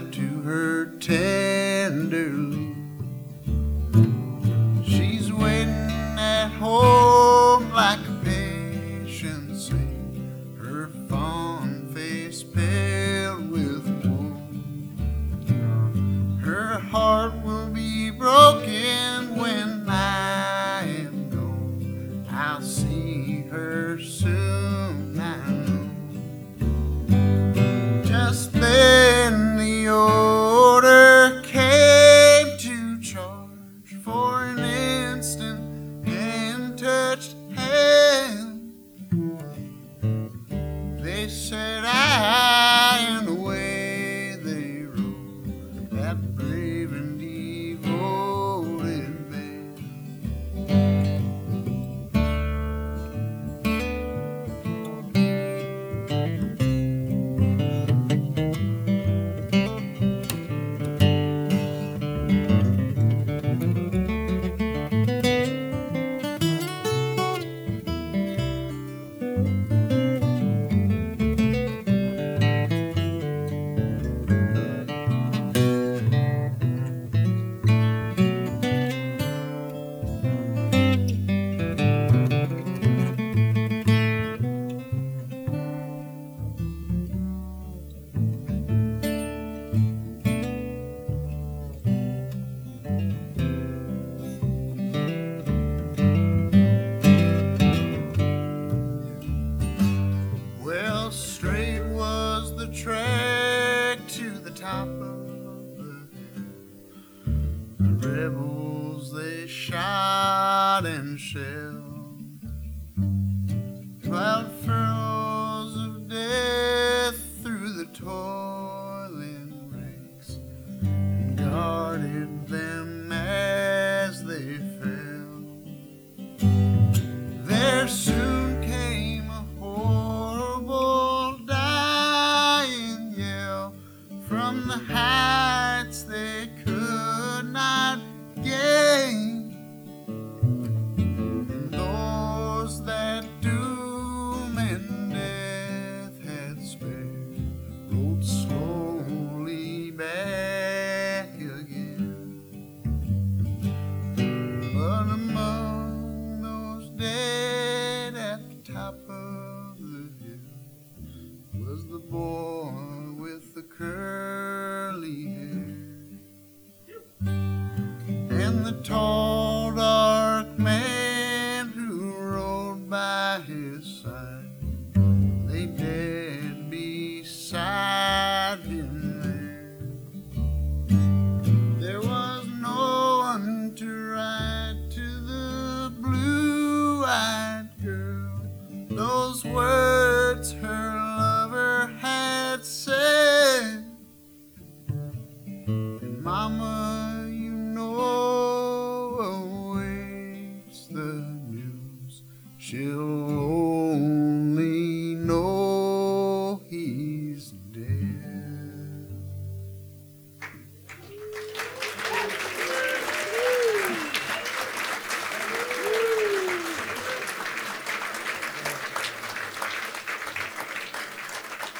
to her tenderly. She's waiting at home like a patient saint, her fond face pale with woe. Her heart will be broken when I am gone. I'll see her soon, I know. Just then the order came to charge for an instant and touched hand. They said aye, and away they rode, that brave and devoted band. Well, straight was the track to the top of the hill. The rebels, they shot and shelled. 12 furrows of death through the toiling ranks, and guarded them as they fell. There soon came a horrible dying yell from the heights they could not gain, and those that doom and death had spared rode slowly back again. But among those dead at the top of the hill was the boy with the curly hair, and the tall dark man who rode by his side lay dead beside him there. There was no one to write to the blue-eyed girl those words her lover had said. And Mama, you know, awaits the news she'll